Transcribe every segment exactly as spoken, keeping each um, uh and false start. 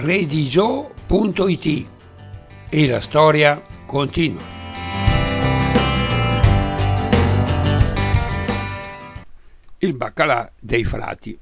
redigio punto it e la storia continua. Il baccalà dei frati.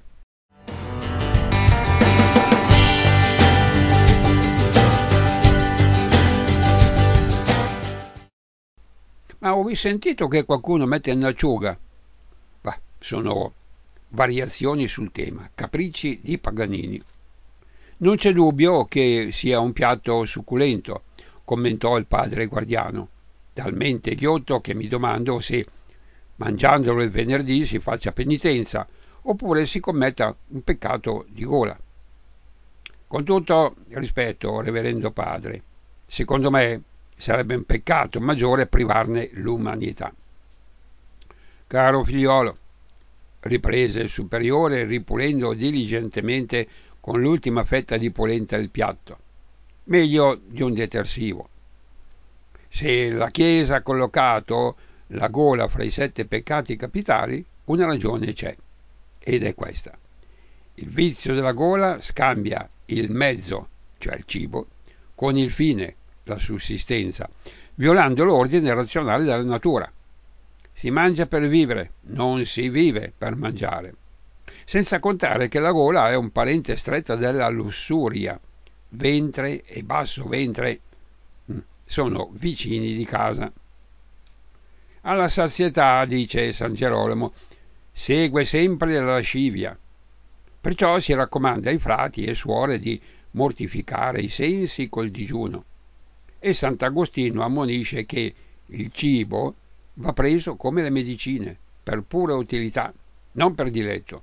Ma ho sentito che qualcuno mette in acciuga? Bah, sono variazioni sul tema, capricci di Paganini. Non c'è dubbio che sia un piatto succulento, commentò il padre Guardiano, talmente ghiotto che mi domando se mangiandolo il venerdì si faccia penitenza oppure si commetta un peccato di gola. Con tutto rispetto, reverendo padre, secondo me sarebbe un peccato maggiore privarne l'umanità. Caro figliolo, riprese il superiore ripulendo diligentemente con l'ultima fetta di polenta il piatto, meglio di un detersivo. Se la Chiesa ha collocato la gola fra i sette peccati capitali, una ragione c'è, ed è questa. Il vizio della gola scambia il mezzo, cioè il cibo, con il fine, la sussistenza, violando l'ordine razionale della natura. Si mangia per vivere, non si vive per mangiare. Senza contare che la gola è un parente stretto della lussuria. Ventre e basso ventre sono vicini di casa. Alla sazietà, dice San Gerolamo, segue sempre la lascivia. Perciò si raccomanda ai frati e suore di mortificare i sensi col digiuno. E Sant'Agostino ammonisce che il cibo va preso come le medicine, per pura utilità, non per diletto.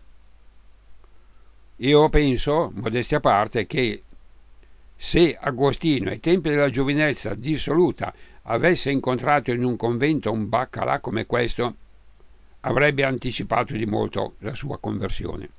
Io penso, modestia a parte, che se Agostino ai tempi della giovinezza dissoluta avesse incontrato in un convento un baccalà come questo, avrebbe anticipato di molto la sua conversione.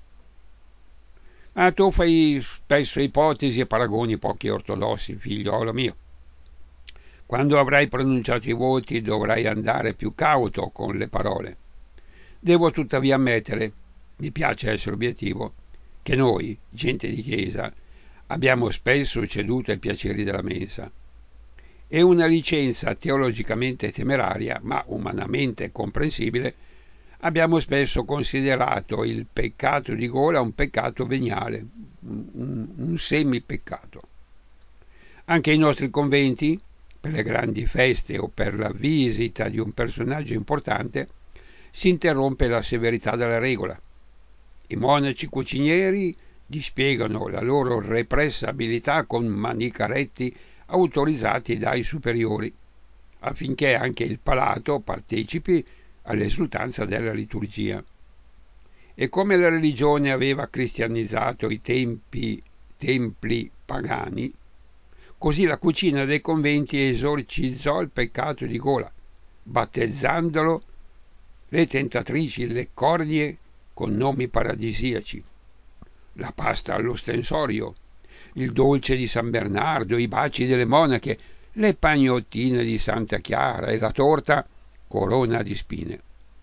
Ma tu fai spesso ipotesi e paragoni pochi ortodossi, figliolo mio. Quando avrai pronunciato i voti dovrai andare più cauto con le parole. Devo tuttavia ammettere, mi piace essere obiettivo, che noi, gente di chiesa, abbiamo spesso ceduto ai piaceri della mensa. E una licenza teologicamente temeraria, ma umanamente comprensibile, abbiamo spesso considerato il peccato di gola un peccato veniale, un, un semipeccato. Anche i nostri conventi, per le grandi feste o per la visita di un personaggio importante, si interrompe la severità della regola. I monaci cucinieri dispiegano la loro repressabilità con manicaretti autorizzati dai superiori, affinché anche il palato partecipi all'esultanza della liturgia. E come la religione aveva cristianizzato i tempi, templi pagani, così la cucina dei conventi esorcizzò il peccato di gola, battezzandolo le tentatrici, le cornie con nomi paradisiaci, la pasta all'ostensorio, il dolce di San Bernardo, i baci delle monache, le pagnottine di Santa Chiara e la torta corona di spine.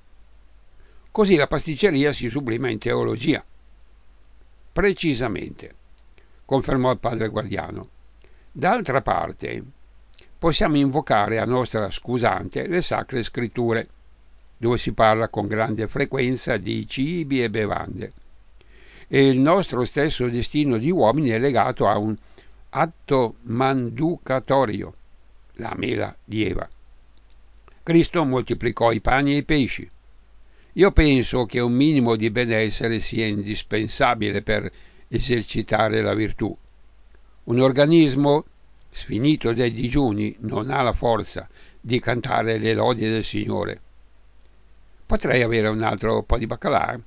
Così la pasticceria si sublima in teologia. Precisamente, confermò il padre Guardiano. D'altra parte, possiamo invocare a nostra scusante le sacre scritture, dove si parla con grande frequenza di cibi e bevande. E il nostro stesso destino di uomini è legato a un atto manducatorio, la mela di Eva. Cristo moltiplicò i pani e i pesci. Io penso che un minimo di benessere sia indispensabile per esercitare la virtù. Un organismo sfinito dai digiuni non ha la forza di cantare le lodi del Signore. Potrei avere un altro po' di baccalà?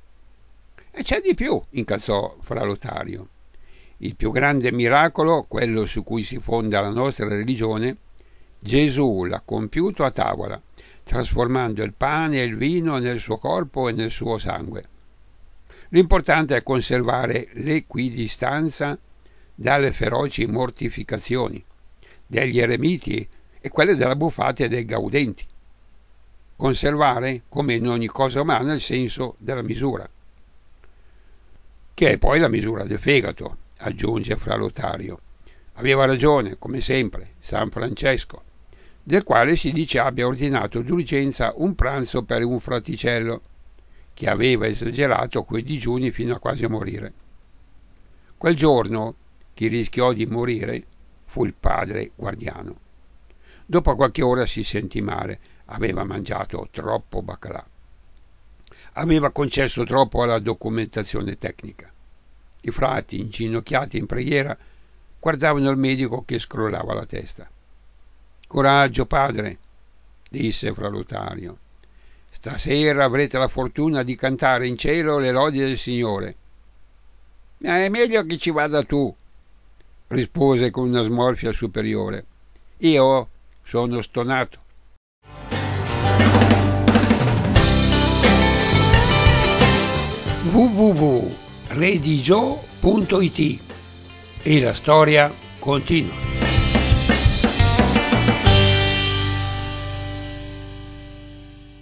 E c'è di più, incalzò Fra Lotario. Il più grande miracolo, quello su cui si fonda la nostra religione, Gesù l'ha compiuto a tavola, trasformando il pane e il vino nel suo corpo e nel suo sangue. L'importante è conservare l'equidistanza dalle feroci mortificazioni degli eremiti e quelle della buffata e dei gaudenti. Conservare, come in ogni cosa umana, il senso della misura, che è poi la misura del fegato, aggiunge fra Lotario. Aveva ragione, come sempre, San Francesco, del quale si dice abbia ordinato d'urgenza un pranzo per un fraticello, che aveva esagerato quei digiuni fino a quasi morire. Quel giorno chi rischiò di morire fu il padre Guardiano. Dopo qualche ora si sentì male, aveva mangiato troppo baccalà. Aveva concesso troppo alla documentazione tecnica. I frati, inginocchiati in preghiera, guardavano il medico che scrollava la testa. Coraggio, padre, disse fra Lotario. Stasera avrete la fortuna di cantare in cielo le lodi del Signore. È meglio che ci vada tu, rispose con una smorfia superiore. Io sono stonato. w w w punto redigio punto it E la storia continua.